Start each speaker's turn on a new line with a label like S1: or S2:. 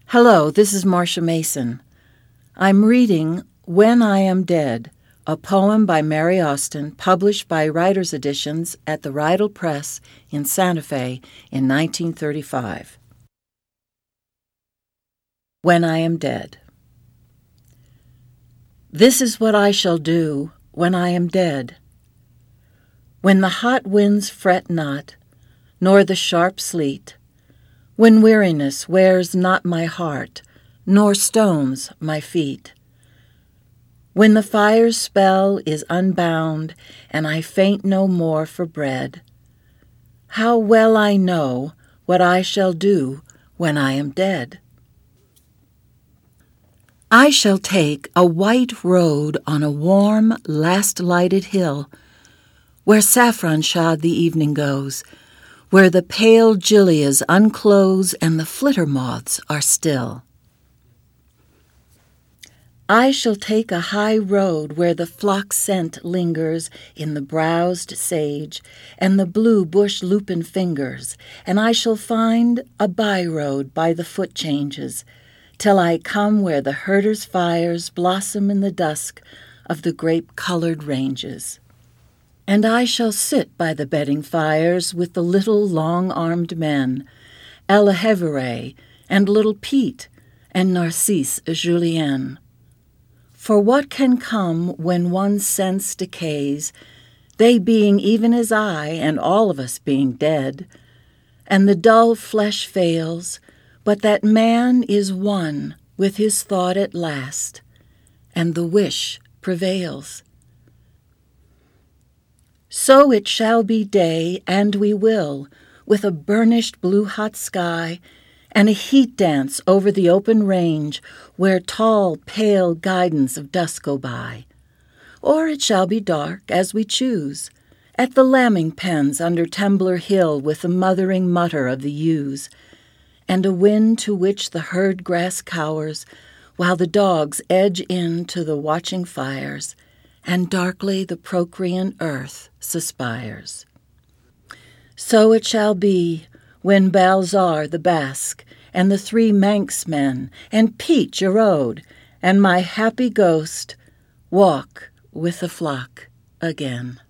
S1: Hello, this is Marcia Mason. I'm reading When I Am Dead, a poem by Mary Austin, published by Writers Editions at the Rydell Press in Santa Fe in 1935. When I Am Dead. This is what I shall do when I am dead. When the hot winds fret not, nor the sharp sleet, when weariness wears not my heart, nor stones my feet. When the fire's spell is unbound, and I faint no more for bread, how well I know what I shall do when I am dead. I shall take a white road on a warm, last-lighted hill, where saffron-shod the evening goes, where the pale gilias unclose and the flitter moths are still. I shall take a high road where the phlox scent lingers in the browsed sage and the blue bush lupin fingers, and I shall find a by-road by the foot changes, till I come where the herders' fires blossom in the dusk of the grape-colored ranges. And I shall sit by the bedding fires with the little long-armed men, Ella Hevere and little Pete and Narcisse Julienne. For what can come when one's sense decays, they being even as I and all of us being dead, and the dull flesh fails, but that man is one with his thought at last, and the wish prevails. So it shall be day, and we will, with a burnished blue-hot sky, and a heat dance over the open range where tall, pale guidons of dusk go by. Or it shall be dark, as we choose, at the lambing pens under Tembler Hill with the mothering mutter of the ewes, and a wind to which the herd grass cowers, while the dogs edge in to the watching fires, and darkly the procreant earth suspires. So it shall be when Balzar the Basque, and the three Manx men, and Pete Giraud, and my happy ghost walk with the flock again.